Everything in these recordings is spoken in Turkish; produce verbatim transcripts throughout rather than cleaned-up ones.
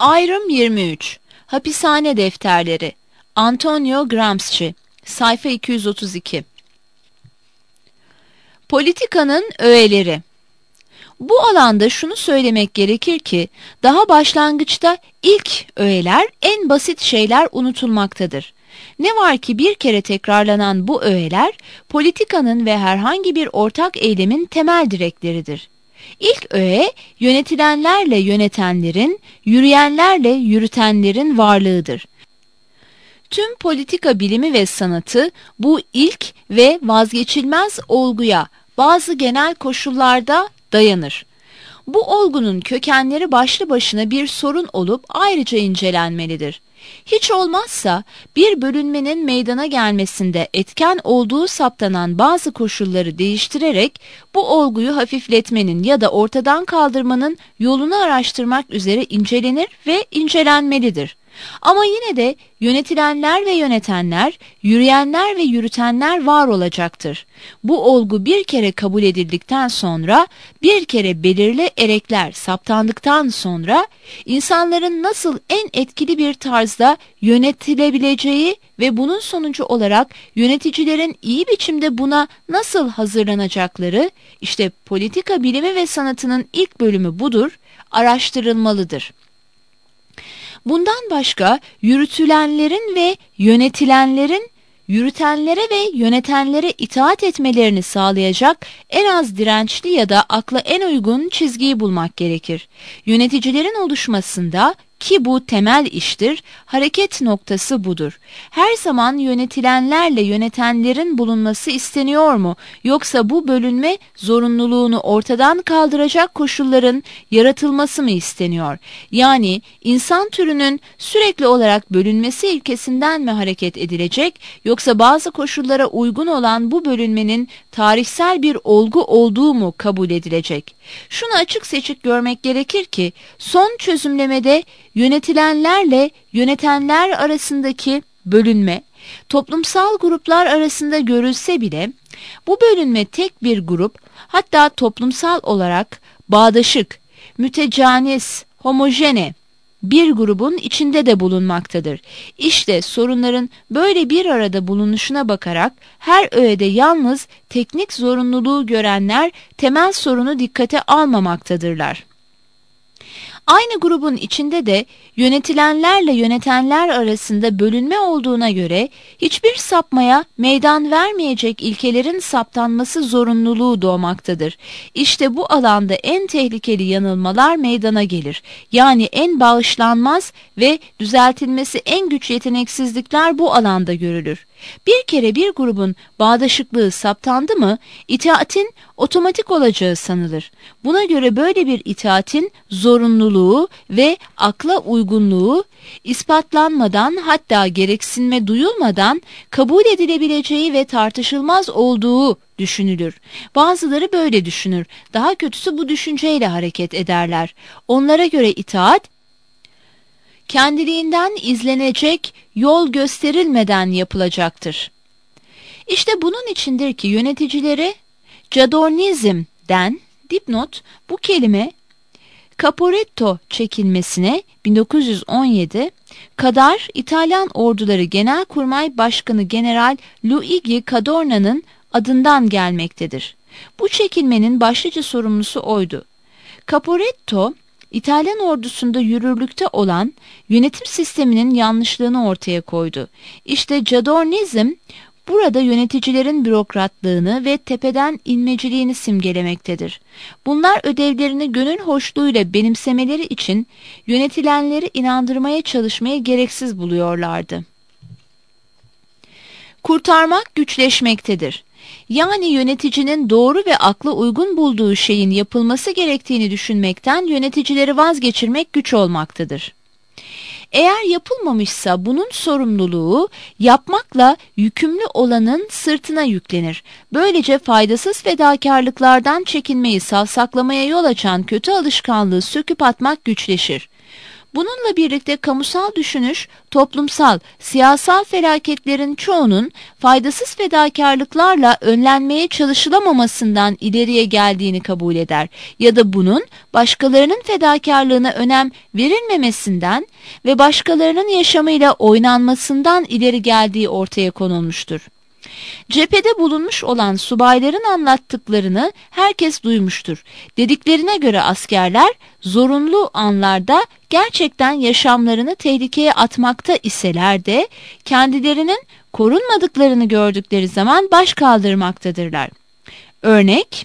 Ayrım yirmi üç. Hapishane defterleri. Antonio Gramsci. Sayfa iki yüz otuz iki. Politikanın öğeleri. Bu alanda şunu söylemek gerekir ki, daha başlangıçta ilk öğeler, en basit şeyler unutulmaktadır. Ne var ki bir kere tekrarlanan bu öğeler, politikanın ve herhangi bir ortak eylemin temel direkleridir. İlk öğe, yönetilenlerle yönetenlerin, yürüyenlerle yürütenlerin varlığıdır. Tüm politika bilimi ve sanatı bu ilk ve vazgeçilmez olguya bazı genel koşullarda dayanır. Bu olgunun kökenleri başlı başına bir sorun olup ayrıca incelenmelidir. Hiç olmazsa bir bölünmenin meydana gelmesinde etken olduğu saptanan bazı koşulları değiştirerek bu olguyu hafifletmenin ya da ortadan kaldırmanın yolunu araştırmak üzere incelenir ve incelenmelidir. Ama yine de yönetilenler ve yönetenler, yürüyenler ve yürütenler var olacaktır. Bu olgu bir kere kabul edildikten sonra, bir kere belirli erekler saptandıktan sonra, insanların nasıl en etkili bir tarzda yönetilebileceği ve bunun sonucu olarak yöneticilerin iyi biçimde buna nasıl hazırlanacakları, işte politika bilimi ve sanatının ilk bölümü budur, araştırılmalıdır. Bundan başka yürütülenlerin ve yönetilenlerin yürütenlere ve yönetenlere itaat etmelerini sağlayacak en az dirençli ya da akla en uygun çizgiyi bulmak gerekir. Yöneticilerin oluşmasında, ki bu temel iştir, hareket noktası budur. Her zaman yönetilenlerle yönetenlerin bulunması isteniyor mu? Yoksa bu bölünme zorunluluğunu ortadan kaldıracak koşulların yaratılması mı isteniyor? Yani insan türünün sürekli olarak bölünmesi ilkesinden mi hareket edilecek, yoksa bazı koşullara uygun olan bu bölünmenin tarihsel bir olgu olduğu mu kabul edilecek? Şunu açık seçik görmek gerekir ki, son çözümlemede yönetilenlerle yönetenler arasındaki bölünme, toplumsal gruplar arasında görülse bile, bu bölünme tek bir grup, hatta toplumsal olarak bağdaşık, mütecanis, homojene bir grubun içinde de bulunmaktadır. İşte sorunların böyle bir arada bulunuşuna bakarak her öğede yalnız teknik zorunluluğu görenler temel sorunu dikkate almamaktadırlar. Aynı grubun içinde de yönetilenlerle yönetenler arasında bölünme olduğuna göre hiçbir sapmaya meydan vermeyecek ilkelerin saptanması zorunluluğu doğmaktadır. İşte bu alanda en tehlikeli yanılmalar meydana gelir. Yani en bağışlanmaz ve düzeltilmesi en güç yeteneksizlikler bu alanda görülür. Bir kere bir grubun bağdaşıklığı saptandı mı, itaatin otomatik olacağı sanılır. Buna göre böyle bir itaatin zorunluluğu ve akla uygunluğu ispatlanmadan, hatta gereksinme duyulmadan kabul edilebileceği ve tartışılmaz olduğu düşünülür. Bazıları böyle düşünür. Daha kötüsü bu düşünceyle hareket ederler. Onlara göre itaat, kendiliğinden izlenecek, yol gösterilmeden yapılacaktır. İşte bunun içindir ki yöneticilere Cadornizm'den, dipnot, bu kelime Caporetto çekilmesine bin dokuz yüz on yedi kadar İtalyan orduları Genelkurmay Başkanı General Luigi Cadorna'nın adından gelmektedir. Bu çekilmenin başlıca sorumlusu oydu. Caporetto, İtalyan ordusunda yürürlükte olan yönetim sisteminin yanlışlığını ortaya koydu. İşte Cadornizm burada yöneticilerin bürokratlığını ve tepeden inmeciliğini simgelemektedir. Bunlar ödevlerini gönül hoşluğuyla benimsemeleri için yönetilenleri inandırmaya çalışmayı gereksiz buluyorlardı. Kurtarmak güçleşmektedir. Yani yöneticinin doğru ve akla uygun bulduğu şeyin yapılması gerektiğini düşünmekten yöneticileri vazgeçirmek güç olmaktadır. Eğer yapılmamışsa bunun sorumluluğu yapmakla yükümlü olanın sırtına yüklenir. Böylece faydasız fedakarlıklardan çekinmeyi savsaklamaya yol açan kötü alışkanlığı söküp atmak güçleşir. Bununla birlikte kamusal düşünüş, toplumsal, siyasal felaketlerin çoğunun faydasız fedakarlıklarla önlenmeye çalışılamamasından ileriye geldiğini kabul eder ya da bunun başkalarının fedakarlığına önem verilmemesinden ve başkalarının yaşamıyla oynanmasından ileri geldiği ortaya konulmuştur. Cephede bulunmuş olan subayların anlattıklarını herkes duymuştur. Dediklerine göre askerler zorunlu anlarda gerçekten yaşamlarını tehlikeye atmakta iseler de kendilerinin korunmadıklarını gördükleri zaman baş kaldırmaktadırlar. Örnek,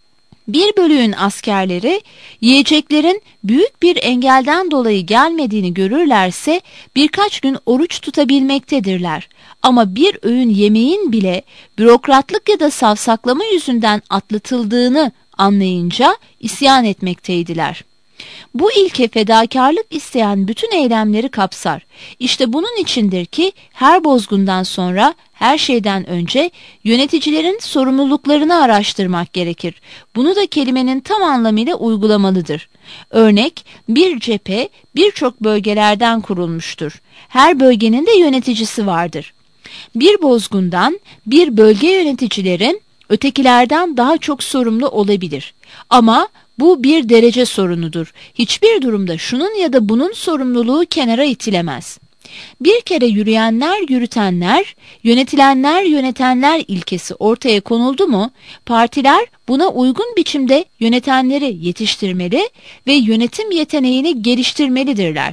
bir bölüğün askerleri yiyeceklerin büyük bir engelden dolayı gelmediğini görürlerse birkaç gün oruç tutabilmektedirler. Ama bir öğün yemeğin bile bürokratlık ya da savsaklama yüzünden atlatıldığını anlayınca isyan etmekteydiler. Bu ilke fedakarlık isteyen bütün eylemleri kapsar. İşte bunun içindir ki her bozgundan sonra her şeyden önce yöneticilerin sorumluluklarını araştırmak gerekir. Bunu da kelimenin tam anlamıyla uygulamalıdır. Örnek, bir cephe birçok bölgelerden kurulmuştur. Her bölgenin de yöneticisi vardır. Bir bozgundan bir bölge yöneticileri ötekilerden daha çok sorumlu olabilir. Ama bu bir derece sorunudur. Hiçbir durumda şunun ya da bunun sorumluluğu kenara itilemez. Bir kere yürüyenler yürütenler, yönetilenler yönetenler ilkesi ortaya konuldu mu, partiler buna uygun biçimde yönetenleri yetiştirmeli ve yönetim yeteneğini geliştirmelidirler.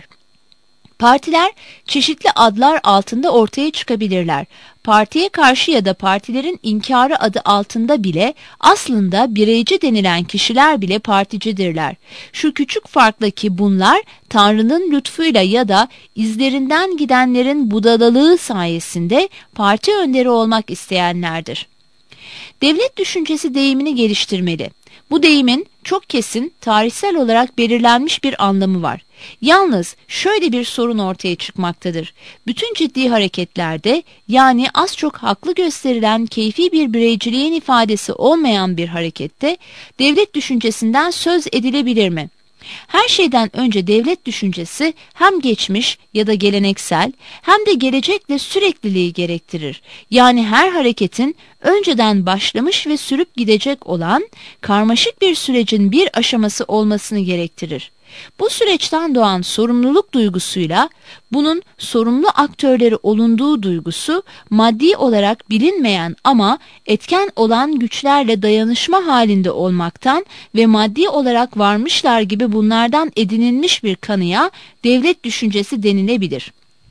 Partiler çeşitli adlar altında ortaya çıkabilirler. Partiye karşı ya da partilerin inkarı adı altında bile aslında bireyci denilen kişiler bile particidirler. Şu küçük farkla ki bunlar Tanrı'nın lütfuyla ya da izlerinden gidenlerin budalalığı sayesinde parti önderi olmak isteyenlerdir. Devlet düşüncesi deyimini geliştirmeli. Bu deyimin çok kesin, tarihsel olarak belirlenmiş bir anlamı var. Yalnız şöyle bir sorun ortaya çıkmaktadır. Bütün ciddi hareketlerde, yani az çok haklı gösterilen keyfi bir bireyciliğin ifadesi olmayan bir harekette devlet düşüncesinden söz edilebilir mi? Her şeyden önce devlet düşüncesi hem geçmiş ya da geleneksel hem de gelecekle sürekliliği gerektirir. Yani her hareketin önceden başlamış ve sürüp gidecek olan karmaşık bir sürecin bir aşaması olmasını gerektirir. Bu süreçten doğan sorumluluk duygusuyla bunun sorumlu aktörleri olunduğu duygusu maddi olarak bilinmeyen ama etken olan güçlerle dayanışma halinde olmaktan ve maddi olarak varmışlar gibi bunlardan edinilmiş bir kanıya devlet düşüncesi denilebilir.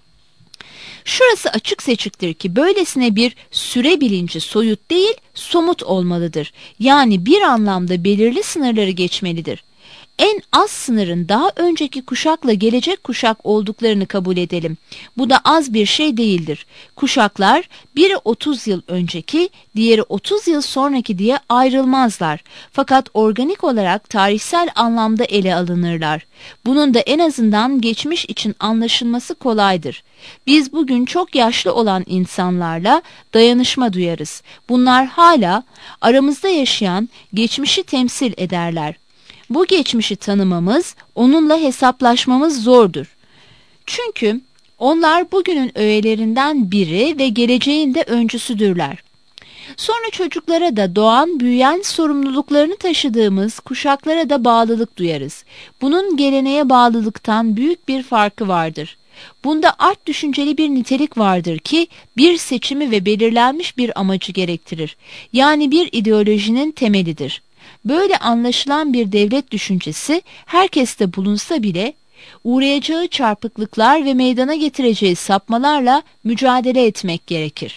Şurası açık seçiktir ki böylesine bir süre bilinci soyut değil, somut olmalıdır. Yani bir anlamda belirli sınırları geçmelidir. En az sınırın daha önceki kuşakla gelecek kuşak olduklarını kabul edelim. Bu da az bir şey değildir. Kuşaklar biri otuz yıl önceki, diğeri otuz yıl sonraki diye ayrılmazlar. Fakat organik olarak tarihsel anlamda ele alınırlar. Bunun da en azından geçmiş için anlaşılması kolaydır. Biz bugün çok yaşlı olan insanlarla dayanışma duyarız. Bunlar hala aramızda yaşayan geçmişi temsil ederler. Bu geçmişi tanımamız, onunla hesaplaşmamız zordur. Çünkü onlar bugünün öğelerinden biri ve geleceğin de öncüsüdürler. Sonra çocuklara da doğan, büyüyen, sorumluluklarını taşıdığımız kuşaklara da bağlılık duyarız. Bunun geleneğe bağlılıktan büyük bir farkı vardır. Bunda art düşünceli bir nitelik vardır ki bir seçimi ve belirlenmiş bir amacı gerektirir. Yani bir ideolojinin temelidir. Böyle anlaşılan bir devlet düşüncesi herkeste bulunsa bile uğrayacağı çarpıklıklar ve meydana getireceği sapmalarla mücadele etmek gerekir.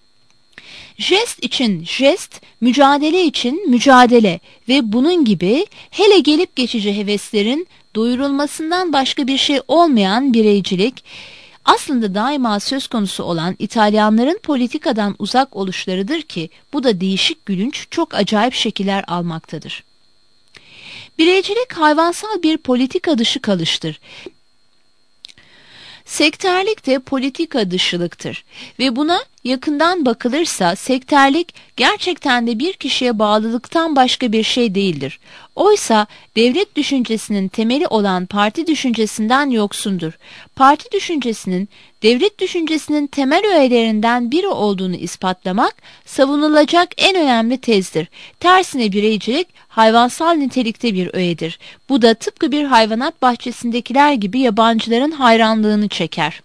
Jest için jest, mücadele için mücadele ve bunun gibi hele gelip geçici heveslerin doyurulmasından başka bir şey olmayan bireycilik, aslında daima söz konusu olan İtalyanların politikadan uzak oluşlarıdır ki bu da değişik gülünç, çok acayip şekiller almaktadır. Bireycilik hayvansal bir politika dışı kalıştır. Sektörlük de politika dışılıktır ve buna yakından bakılırsa sektörlük gerçekten de bir kişiye bağlılıktan başka bir şey değildir. Oysa devlet düşüncesinin temeli olan parti düşüncesinden yoksundur. Parti düşüncesinin devlet düşüncesinin temel öğelerinden biri olduğunu ispatlamak savunulacak en önemli tezdir. Tersine bireycilik hayvansal nitelikte bir öğedir. Bu da tıpkı bir hayvanat bahçesindekiler gibi yabancıların hayranlığını çeker.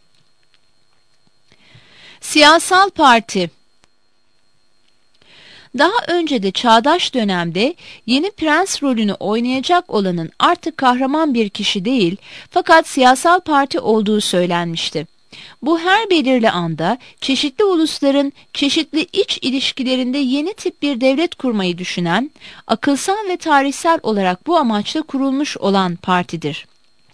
Siyasal parti. Daha önce de çağdaş dönemde yeni prens rolünü oynayacak olanın artık kahraman bir kişi değil, fakat siyasal parti olduğu söylenmişti. Bu her belirli anda çeşitli ulusların çeşitli iç ilişkilerinde yeni tip bir devlet kurmayı düşünen, akılsal ve tarihsel olarak bu amaçla kurulmuş olan partidir.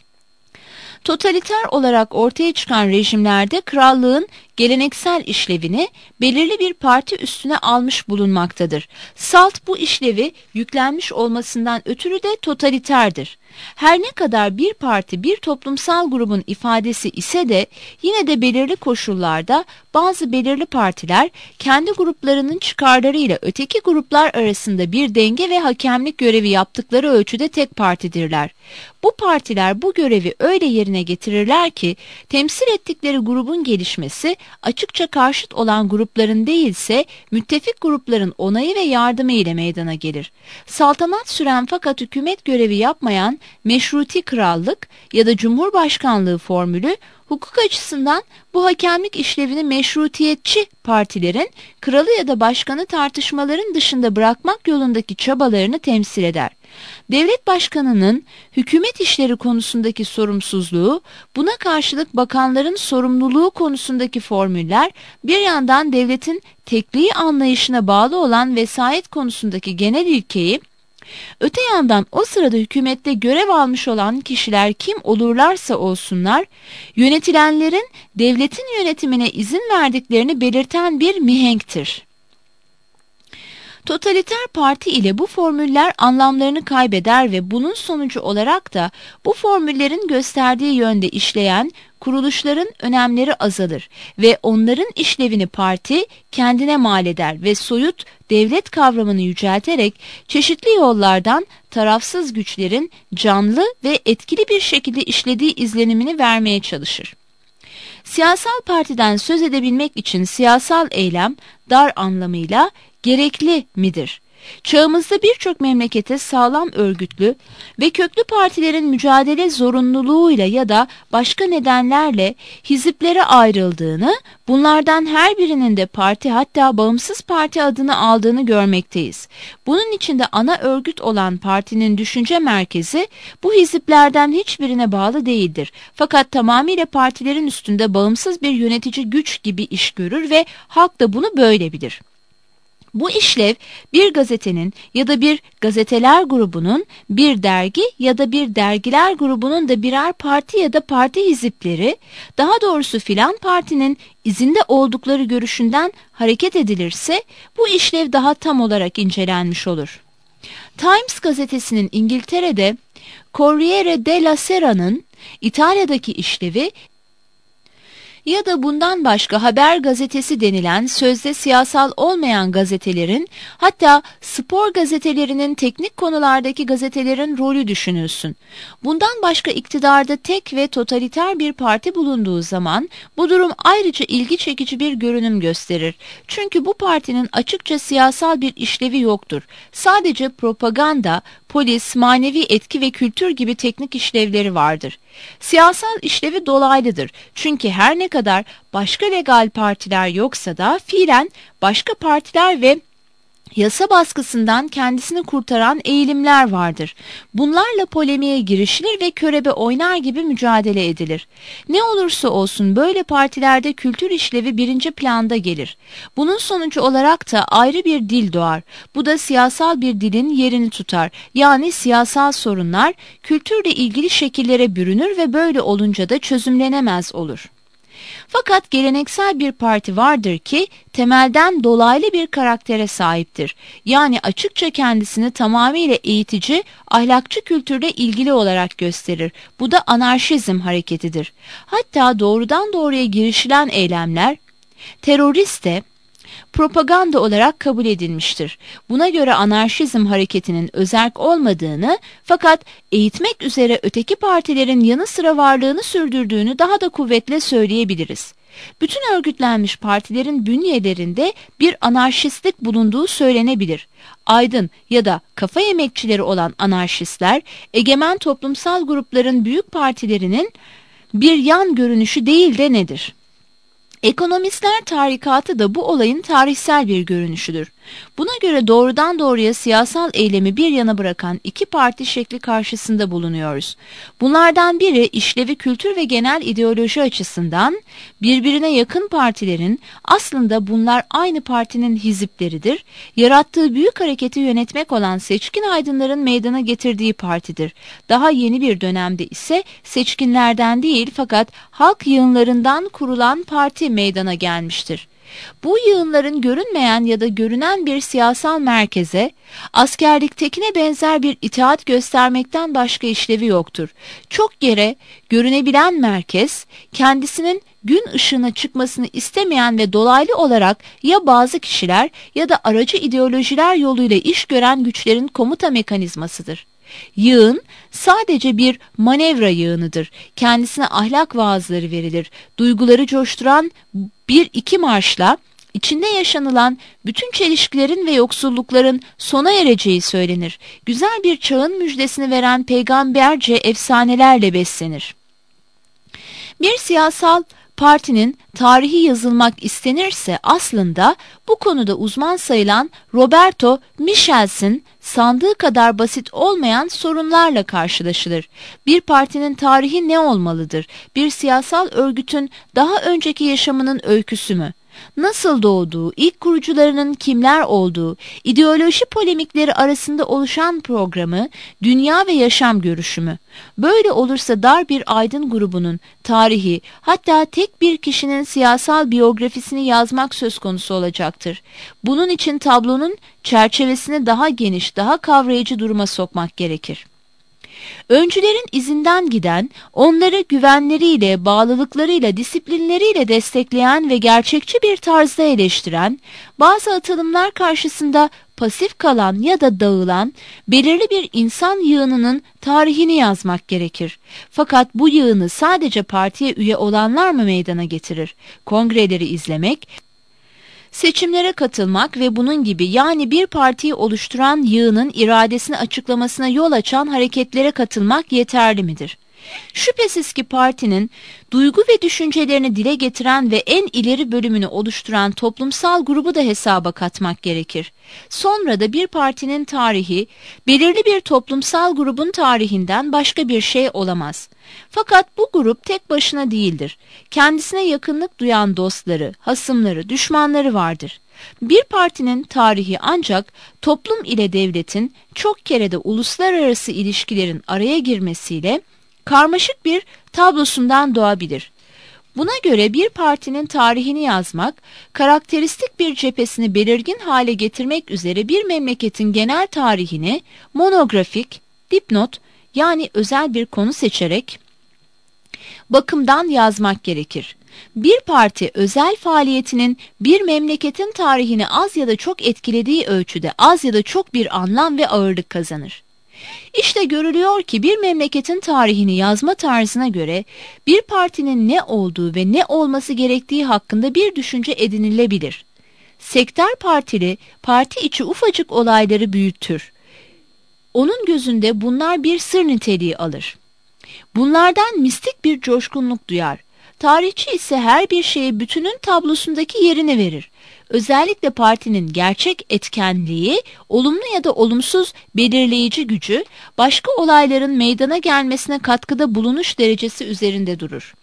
Totaliter olarak ortaya çıkan rejimlerde krallığın geleneksel işlevini belirli bir parti üstüne almış bulunmaktadır. Salt bu işlevi yüklenmiş olmasından ötürü de totaliterdir. Her ne kadar bir parti bir toplumsal grubun ifadesi ise de yine de belirli koşullarda bazı belirli partiler kendi gruplarının çıkarlarıyla öteki gruplar arasında bir denge ve hakemlik görevi yaptıkları ölçüde tek partidirler. Bu partiler bu görevi öyle yerine getirirler ki temsil ettikleri grubun gelişmesi açıkça karşıt olan grupların değilse müttefik grupların onayı ve yardımı ile meydana gelir. Saltanat süren fakat hükümet görevi yapmayan meşruti krallık ya da cumhurbaşkanlığı formülü hukuk açısından bu hakemlik işlevini meşrutiyetçi partilerin kralı ya da başkanı tartışmaların dışında bırakmak yolundaki çabalarını temsil eder. Devlet başkanının hükümet işleri konusundaki sorumsuzluğu, buna karşılık bakanların sorumluluğu konusundaki formüller bir yandan devletin tekliği anlayışına bağlı olan vesayet konusundaki genel ilkeyi, öte yandan o sırada hükümette görev almış olan kişiler kim olurlarsa olsunlar, yönetilenlerin devletin yönetimine izin verdiklerini belirten bir mihenktir. Totaliter parti ile bu formüller anlamlarını kaybeder ve bunun sonucu olarak da bu formüllerin gösterdiği yönde işleyen kuruluşların önemleri azalır ve onların işlevini parti kendine mal eder ve soyut devlet kavramını yücelterek çeşitli yollardan tarafsız güçlerin canlı ve etkili bir şekilde işlediği izlenimini vermeye çalışır. Siyasal partiden söz edebilmek için siyasal eylem dar anlamıyla gerekli midir? Çağımızda birçok memlekete sağlam örgütlü ve köklü partilerin mücadele zorunluluğuyla ya da başka nedenlerle hiziplere ayrıldığını, bunlardan her birinin de parti hatta bağımsız parti adını aldığını görmekteyiz. Bunun içinde ana örgüt olan partinin düşünce merkezi bu hiziplerden hiçbirine bağlı değildir. Fakat tamamıyla partilerin üstünde bağımsız bir yönetici güç gibi iş görür ve halk da bunu böyle bilir. Bu işlev bir gazetenin ya da bir gazeteler grubunun, bir dergi ya da bir dergiler grubunun da birer parti ya da parti hizipleri, daha doğrusu filan partinin izinde oldukları görüşünden hareket edilirse bu işlev daha tam olarak incelenmiş olur. Times gazetesinin İngiltere'de, Corriere della Sera'nın İtalya'daki işlevi ya da bundan başka haber gazetesi denilen sözde siyasal olmayan gazetelerin, hatta spor gazetelerinin teknik konulardaki gazetelerin rolü düşünülsün. Bundan başka iktidarda tek ve totaliter bir parti bulunduğu zaman bu durum ayrıca ilgi çekici bir görünüm gösterir. Çünkü bu partinin açıkça siyasal bir işlevi yoktur. Sadece propaganda, polis, manevi etki ve kültür gibi teknik işlevleri vardır. Siyasal işlevi dolaylıdır. Çünkü her ne kadar başka legal partiler yoksa da fiilen başka partiler ve yasa baskısından kendisini kurtaran eğilimler vardır. Bunlarla polemiğe girişilir ve körebe oynar gibi mücadele edilir. Ne olursa olsun böyle partilerde kültür işlevi birinci planda gelir. Bunun sonucu olarak da ayrı bir dil doğar. Bu da siyasal bir dilin yerini tutar. Yani siyasal sorunlar kültürle ilgili şekillere bürünür ve böyle olunca da çözümlenemez olur. Fakat geleneksel bir parti vardır ki temelden dolaylı bir karaktere sahiptir. Yani açıkça kendisini tamamıyla eğitici, ahlakçı kültürle ilgili olarak gösterir. Bu da anarşizm hareketidir. Hatta doğrudan doğruya girişilen eylemler, Terörist de propaganda olarak kabul edilmiştir. Buna göre anarşizm hareketinin özerk olmadığını fakat eğitmek üzere öteki partilerin yanı sıra varlığını sürdürdüğünü daha da kuvvetle söyleyebiliriz. Bütün örgütlenmiş partilerin bünyelerinde bir anarşistlik bulunduğu söylenebilir. Aydın ya da kafa yemekçileri olan anarşistler, egemen toplumsal grupların büyük partilerinin bir yan görünüşü değil de nedir? Ekonomistler tarikatı da bu olayın tarihsel bir görünüşüdür. Buna göre doğrudan doğruya siyasal eylemi bir yana bırakan iki parti şekli karşısında bulunuyoruz. Bunlardan biri işlevi kültür ve genel ideoloji açısından birbirine yakın partilerin aslında bunlar aynı partinin hizipleridir. Yarattığı büyük hareketi yönetmek olan seçkin aydınların meydana getirdiği partidir. Daha yeni bir dönemde ise seçkinlerden değil fakat halk yığınlarından kurulan parti meydana gelmiştir. Bu yığınların görünmeyen ya da görünen bir siyasal merkeze, askerliktekine benzer bir itaat göstermekten başka işlevi yoktur. Çok yere görünebilen merkez, kendisinin gün ışığına çıkmasını istemeyen ve dolaylı olarak ya bazı kişiler ya da aracı ideolojiler yoluyla iş gören güçlerin komuta mekanizmasıdır. Yığın sadece bir manevra yığınıdır. Kendisine ahlak vaazları verilir. Duyguları coşturan bir iki marşla içinde yaşanılan bütün çelişkilerin ve yoksullukların sona ereceği söylenir. Güzel bir çağın müjdesini veren peygamberce efsanelerle beslenir. Bir siyasal partinin tarihi yazılmak istenirse aslında bu konuda uzman sayılan Roberto Michels'in sandığı kadar basit olmayan sorunlarla karşılaşılır. Bir partinin tarihi ne olmalıdır? Bir siyasal örgütün daha önceki yaşamının öyküsü mü? Nasıl doğduğu, ilk kurucularının kimler olduğu, ideoloji polemikleri arasında oluşan programı, dünya ve yaşam görüşümü. Böyle olursa dar bir aydın grubunun tarihi, hatta tek bir kişinin siyasal biyografisini yazmak söz konusu olacaktır. Bunun için tablonun çerçevesini daha geniş, daha kavrayıcı duruma sokmak gerekir. Öncülerin izinden giden, onları güvenleriyle, bağlılıklarıyla, disiplinleriyle destekleyen ve gerçekçi bir tarzda eleştiren, bazı atılımlar karşısında pasif kalan ya da dağılan, belirli bir insan yığınının tarihini yazmak gerekir. Fakat bu yığını sadece partiye üye olanlar mı meydana getirir? Kongreleri izlemek, seçimlere katılmak ve bunun gibi yani bir partiyi oluşturan yığının iradesini açıklamasına yol açan hareketlere katılmak yeterli midir? Şüphesiz ki partinin duygu ve düşüncelerini dile getiren ve en ileri bölümünü oluşturan toplumsal grubu da hesaba katmak gerekir. Sonra da bir partinin tarihi, belirli bir toplumsal grubun tarihinden başka bir şey olamaz. Fakat bu grup tek başına değildir. Kendisine yakınlık duyan dostları, hasımları, düşmanları vardır. Bir partinin tarihi ancak toplum ile devletin çok kere de uluslararası ilişkilerin araya girmesiyle karmaşık bir tablosundan doğabilir. Buna göre bir partinin tarihini yazmak, karakteristik bir cephesini belirgin hale getirmek üzere bir memleketin genel tarihini monografik, dipnot yani özel bir konu seçerek bakımdan yazmak gerekir. Bir parti özel faaliyetinin bir memleketin tarihini az ya da çok etkilediği ölçüde az ya da çok bir anlam ve ağırlık kazanır. İşte görülüyor ki bir memleketin tarihini yazma tarzına göre bir partinin ne olduğu ve ne olması gerektiği hakkında bir düşünce edinilebilir. Sektör partili parti içi ufacık olayları büyütür. Onun gözünde bunlar bir sır niteliği alır. Bunlardan mistik bir coşkunluk duyar. Tarihçi ise her bir şeye bütünün tablosundaki yerini verir. Özellikle partinin gerçek etkenliği, olumlu ya da olumsuz belirleyici gücü, başka olayların meydana gelmesine katkıda bulunuş derecesi üzerinde durur.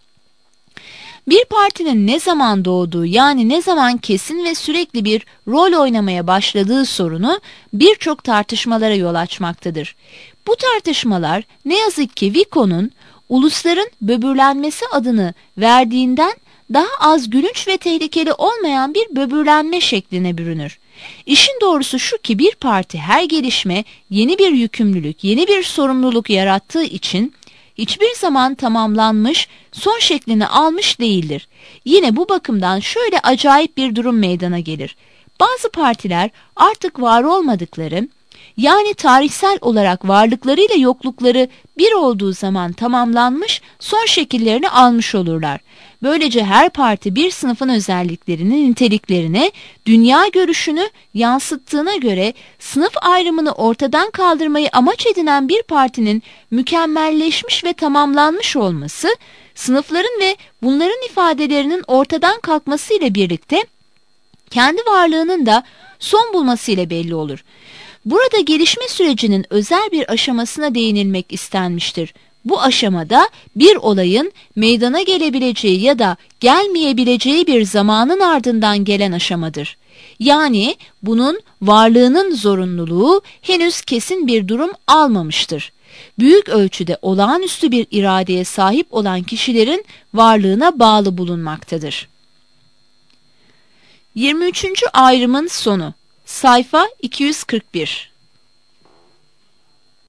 Bir partinin ne zaman doğduğu yani ne zaman kesin ve sürekli bir rol oynamaya başladığı sorunu birçok tartışmalara yol açmaktadır. Bu tartışmalar ne yazık ki Vico'nun ulusların böbürlenmesi adını verdiğinden daha az gülünç ve tehlikeli olmayan bir böbürlenme şekline bürünür. İşin doğrusu şu ki bir parti her gelişme yeni bir yükümlülük, yeni bir sorumluluk yarattığı için hiçbir zaman tamamlanmış, son şeklini almış değildir. Yine bu bakımdan şöyle acayip bir durum meydana gelir. Bazı partiler artık var olmadıkları, yani tarihsel olarak varlıklarıyla yoklukları bir olduğu zaman tamamlanmış, son şekillerini almış olurlar. Böylece her parti bir sınıfın özelliklerini, niteliklerini, dünya görüşünü yansıttığına göre sınıf ayrımını ortadan kaldırmayı amaç edinen bir partinin mükemmelleşmiş ve tamamlanmış olması, sınıfların ve bunların ifadelerinin ortadan kalkması ile birlikte kendi varlığının da son bulması ile belli olur. Burada gelişme sürecinin özel bir aşamasına değinilmek istenmiştir. Bu aşamada bir olayın meydana gelebileceği ya da gelmeyebileceği bir zamanın ardından gelen aşamadır. Yani bunun varlığının zorunluluğu henüz kesin bir durum almamıştır. Büyük ölçüde olağanüstü bir iradeye sahip olan kişilerin varlığına bağlı bulunmaktadır. yirmi üçüncü ayrımın sonu. Sayfa iki yüz kırk bir.